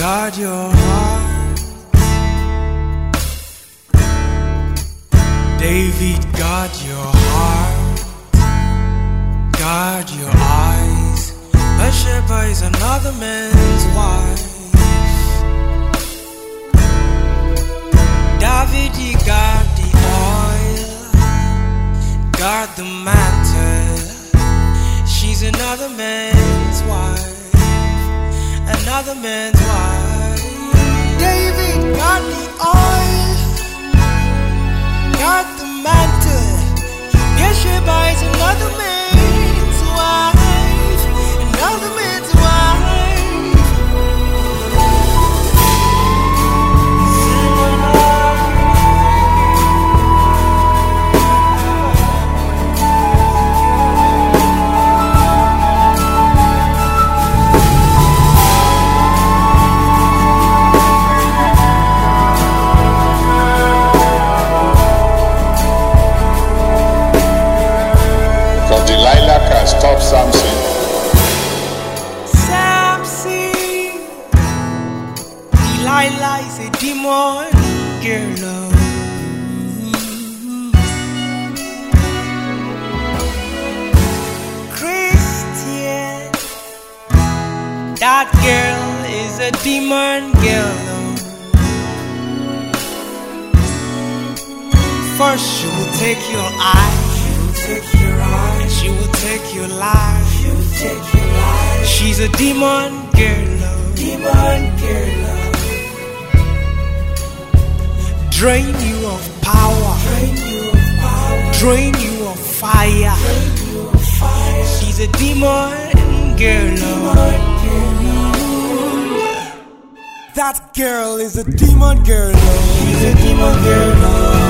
guard your heart. David, guard your heart. Guard your eyes. Bathsheba is another man's wife. David, you guard the oil. Guard the mantle. She's another man's wife. Another man's wife. David, guard the oil. Guard the mantle. Bathsheba is another man's wife. Another man's wife. Delilah can stop Samson. Samson. Delilah is a demon girl. Christian. That girl is a demon girl. First she will take your eye. Take your eyes, she will take your life. She will take your life. She's a demon girl. Demon girl. Drain you of power. Drain you of power. Drain you of fire. Drain you of fire. She's a demon girl. Demon girl. That girl is a demon girl. She's a demon girl.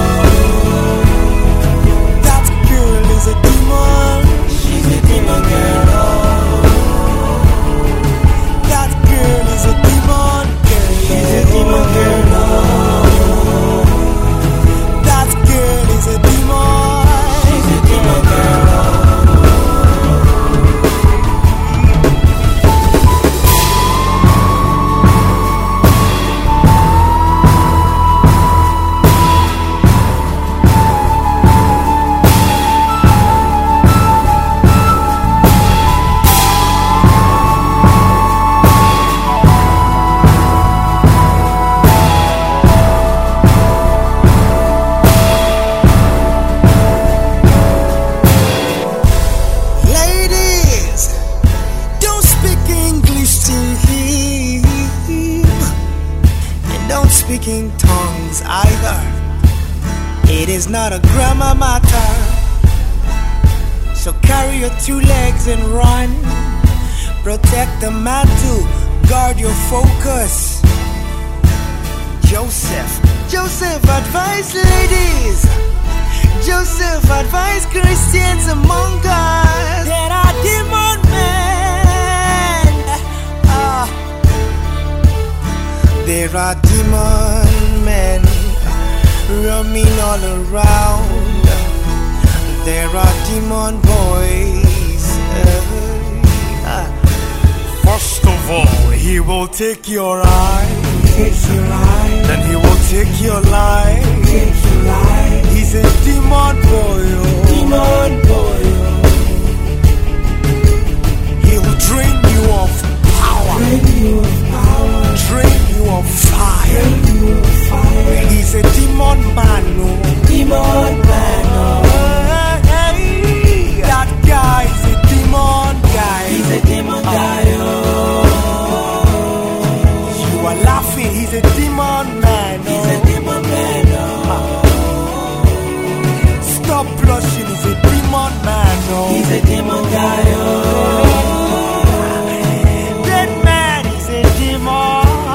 Is a demon. She's a demon girl. That girl is a demon girl. She's a demon girl. That girl is a demon. She's a demon girl. Speaking tongues either. It is not a grammar matter. So carry your two legs and run. Protect the mantle. Guard your focus. Joseph advised ladies. Joseph advised Christians among us. There are demon men. There are demon men roaming all around. There are demon boys. First of all, he will take your eye. Then he will take your life. He's a demon boy. Demon boy. He will drain you of power. Drain you of fire. He's a demon man. Demon man. That guy is a demon guy. He's a demon guy. You are laughing. He's a demon man. He's a demon man. Stop blushing. He's a demon man. He's a demon guy. Dead man. He's a demon.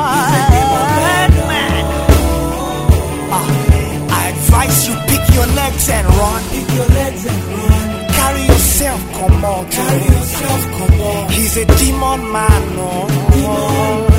Your legs and run. Pick your legs and run. Carry yourself, come on. Carry yourself, come on. He's a demon man, no. Demon.